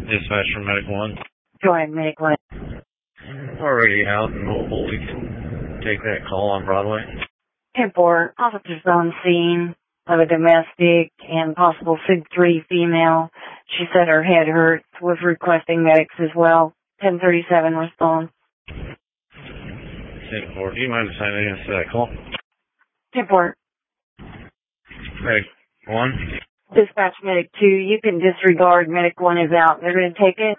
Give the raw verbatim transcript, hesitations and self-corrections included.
Dispatch from Medic one. Go ahead, Medic one. Already out and hopefully can take that call on Broadway. Airport, officers on scene of a domestic and possible Sig three female. She said her head hurts, was requesting medics as well. ten thirty-seven response. ten four, do you mind assigning us to that call? Airport. Medic one. Dispatch Medic two, you can disregard Medic one is out. They're going to take it.